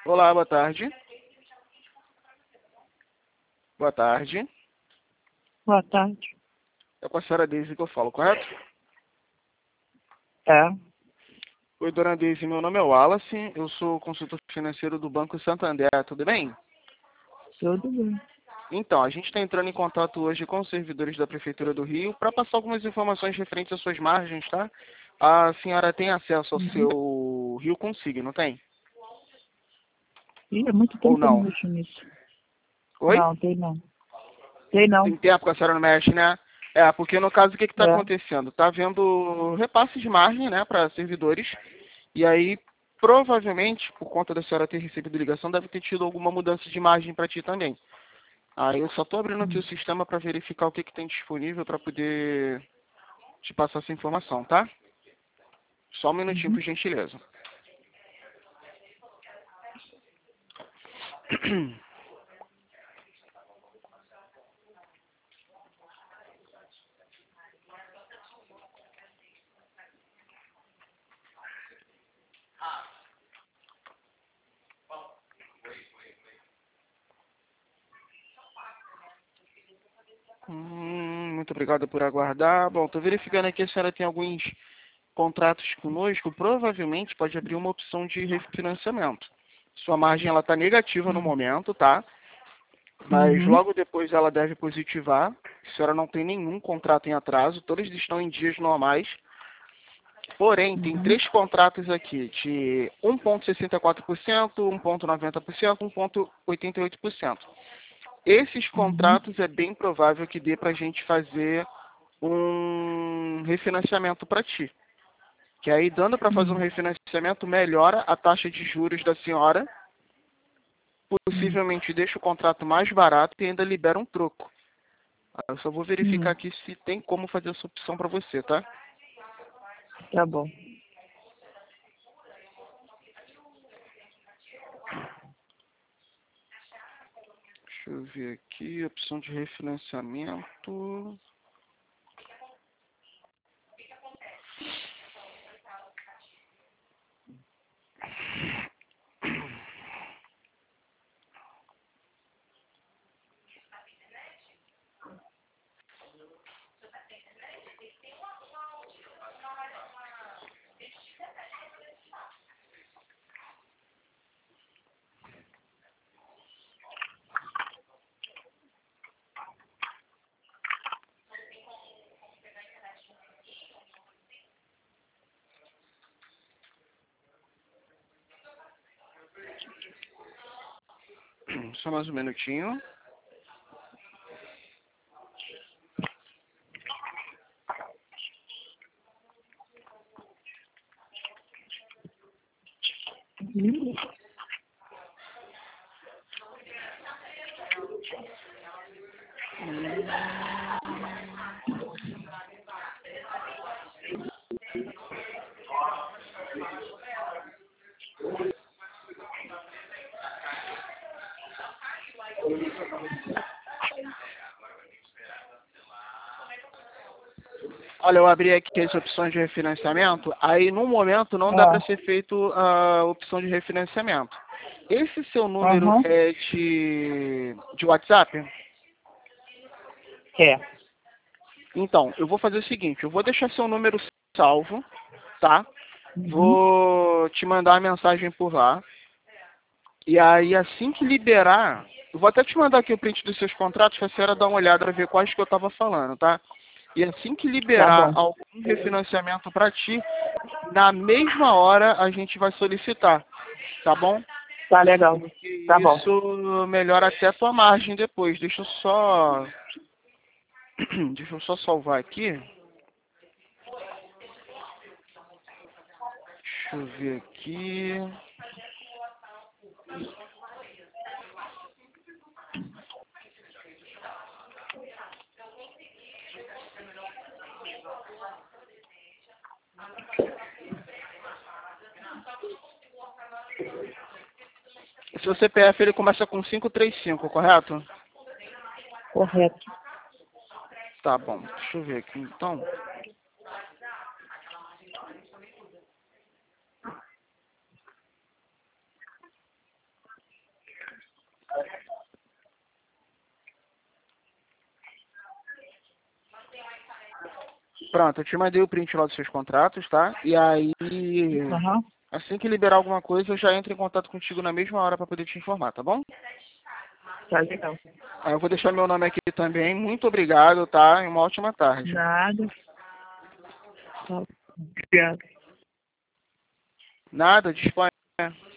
Olá, boa tarde. Boa tarde. Boa tarde. É com a senhora Deise que eu falo, correto? Tá. Oi, dona Deise, meu nome é Wallace, eu sou consultor financeiro do Banco Santander, tudo bem? Tudo bem. Então, a gente está entrando em contato hoje com os servidores da Prefeitura do Rio para passar algumas informações referentes às suas margens, tá? A senhora tem acesso ao seu Rio Consigo, não tem? Ih, é muito Ou tempo que eu não não? mexo nisso. Oi? Não, tem não. Tem não. Tem tempo que a senhora não mexe, né? É, porque no caso o que está É. acontecendo? Está havendo repasse de margem, né, para servidores, e aí provavelmente, por conta da senhora ter recebido ligação, deve ter tido alguma mudança de margem para ti também. Aí eu só estou abrindo aqui o sistema para verificar o que tem disponível para poder te passar essa informação, tá? Só um minutinho, por gentileza. Muito obrigado por aguardar. Bom, estou verificando aqui se a senhora tem alguns contratos conosco. Provavelmente pode abrir uma opção de refinanciamento. Sua margem ela está negativa no momento, tá? Mas logo depois ela deve positivar. A senhora não tem nenhum contrato em atraso, todos estão em dias normais. Porém, tem 3 contratos aqui de 1,64%, 1,90%, 1,88%. Esses contratos é bem provável que dê para a gente fazer um refinanciamento para ti. Que aí, dando para fazer um refinanciamento, melhora a taxa de juros da senhora, possivelmente deixa o contrato mais barato e ainda libera um troco. Eu só vou verificar aqui se tem como fazer essa opção para você, tá? Tá bom. Deixa eu ver aqui, opção de refinanciamento. Só mais um minutinho. Olha, eu abri aqui as opções de refinanciamento. Aí, no momento, não dá para ser feito a opção de refinanciamento. Esse seu número é de WhatsApp? É. Então, eu vou fazer o seguinte, eu vou deixar seu número salvo, tá? Vou te mandar uma mensagem por lá. E aí, assim que liberar, eu vou até te mandar aqui o print dos seus contratos, para a senhora dar uma olhada para ver quais que eu estava falando, tá? E assim que Tá liberar bom. algum refinanciamento para ti, na mesma hora a gente vai solicitar, tá bom? Tá legal. Porque Tá bom. isso melhora até a tua margem depois. Deixa eu só salvar aqui. Deixa eu ver aqui. O seu CPF ele começa com 535, correto? Correto. Tá bom. Deixa eu ver aqui então. Pronto, eu te mandei o print lá dos seus contratos, tá? E aí, Aham. assim que liberar alguma coisa, eu já entro em contato contigo na mesma hora para poder te informar, tá bom? Tá legal. Aí eu vou deixar meu nome aqui também. Muito obrigado, tá? E uma ótima tarde. Nada. Tá. Obrigada. Nada, disponha.